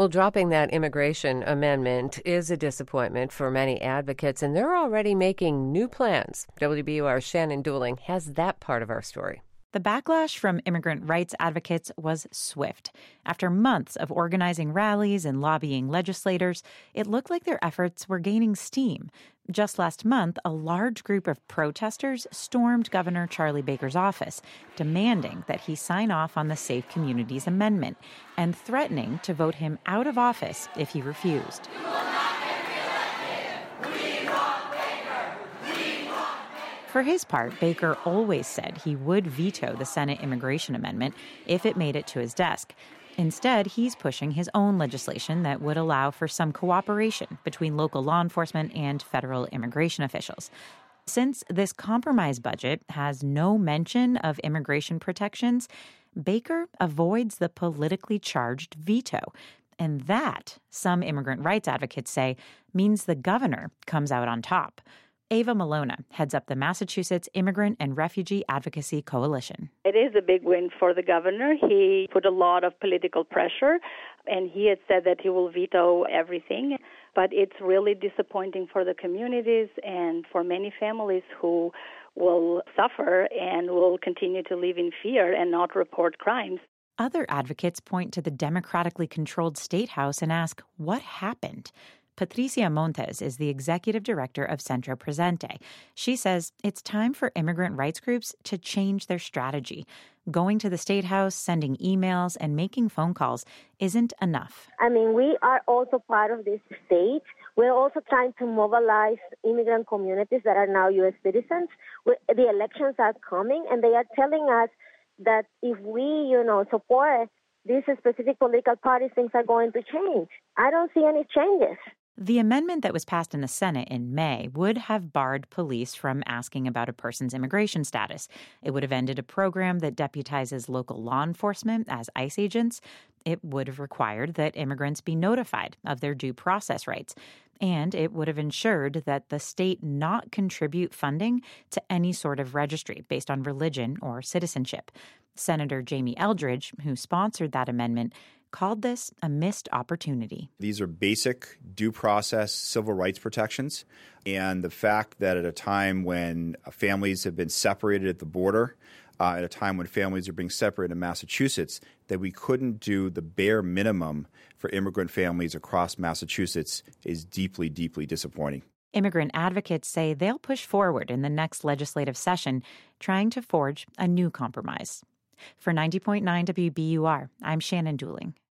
Well, dropping that immigration amendment is a disappointment for many advocates, and they're already making new plans. WBUR's Shannon Dooling has that part of our story. The backlash from immigrant rights advocates was swift. After months of organizing rallies and lobbying legislators, it looked like their efforts were gaining steam. Just last month, a large group of protesters stormed Governor Charlie Baker's office, demanding that he sign off on the Safe Communities Amendment and threatening to vote him out of office if he refused. For his part, Baker always said he would veto the Senate immigration amendment if it made it to his desk. Instead, he's pushing his own legislation that would allow for some cooperation between local law enforcement and federal immigration officials. Since this compromise budget has no mention of immigration protections, Baker avoids the politically charged veto. And that, some immigrant rights advocates say, means the governor comes out on top. Ava Malona heads up the Massachusetts Immigrant and Refugee Advocacy Coalition. It is a big win for the governor. He put a lot of political pressure, and he had said that he will veto everything. But it's really disappointing for the communities and for many families who will suffer and will continue to live in fear and not report crimes. Other advocates point to the democratically controlled state house and ask, what happened? Patricia Montes is the executive director of Centro Presente. She says it's time for immigrant rights groups to change their strategy. Going to the State House, sending emails, and making phone calls isn't enough. We are also part of this state. We're also trying to mobilize immigrant communities that are now U.S. citizens. The elections are coming, and they are telling us that if we, support these specific political parties, things are going to change. I don't see any changes. The amendment that was passed in the Senate in May would have barred police from asking about a person's immigration status. It would have ended a program that deputizes local law enforcement as ICE agents. It would have required that immigrants be notified of their due process rights. And it would have ensured that the state not contribute funding to any sort of registry based on religion or citizenship. Senator Jamie Eldridge, who sponsored that amendment, called this a missed opportunity. These are basic due process civil rights protections. And the fact that at a time when families have been separated at the border, at a time when families are being separated in Massachusetts, that we couldn't do the bare minimum for immigrant families across Massachusetts is deeply, deeply disappointing. Immigrant advocates say they'll push forward in the next legislative session, trying to forge a new compromise. For 90.9 WBUR, I'm Shannon Dooling.